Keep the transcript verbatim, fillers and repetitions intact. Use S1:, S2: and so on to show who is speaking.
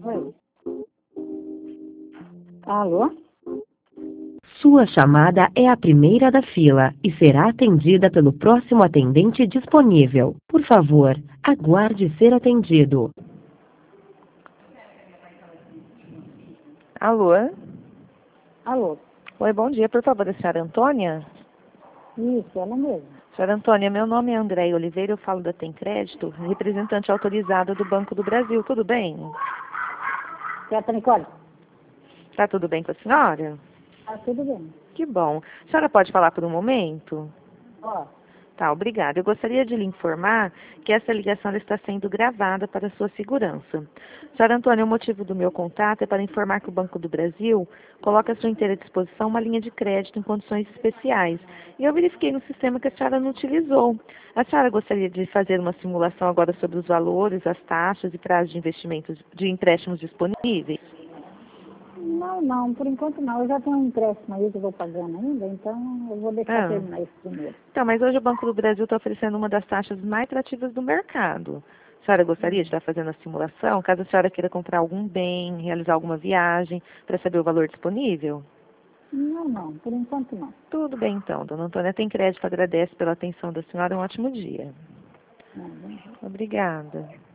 S1: Oi. Alô?
S2: Sua chamada é a primeira da fila e será atendida pelo próximo atendente disponível. Por favor, aguarde ser atendido.
S3: Alô?
S1: Alô?
S3: Oi, bom dia. Por favor, a senhora Antônia?
S1: Isso, ela mesma.
S3: Senhora Antônia, meu nome é Andréia Oliveira, eu falo da Tem Crédito, representante autorizada do Banco do Brasil. Tudo bem?
S1: Certo, Nicole?
S3: Tá tudo bem com a senhora?
S1: Tá tudo bem.
S3: Que bom. A senhora pode falar por um momento?
S1: Ó,
S3: Tá, obrigada. Eu gostaria de lhe informar que essa ligação ela está sendo gravada para sua segurança. Senhora Antônia, o motivo do meu contato é para informar que o Banco do Brasil coloca à sua inteira disposição uma linha de crédito em condições especiais. E eu verifiquei no sistema que a senhora não utilizou. A senhora gostaria de fazer uma simulação agora sobre os valores, as taxas e prazos de investimentos, de empréstimos disponíveis?
S1: não, não, por enquanto não. Eu já tenho um empréstimo aí que eu vou pagando ainda, então eu vou deixar
S3: Ah.
S1: terminar isso primeiro.
S3: Então, mas hoje o Banco do Brasil está oferecendo uma das taxas mais atrativas do mercado. A senhora gostaria de estar fazendo a simulação, caso a senhora queira comprar algum bem, realizar alguma viagem, para saber o valor disponível?
S1: Não, não, por enquanto não.
S3: Tudo bem, então. Dona Antônia Tem Crédito agradece pela atenção da senhora. Um ótimo dia.
S1: Não, não.
S3: Obrigada.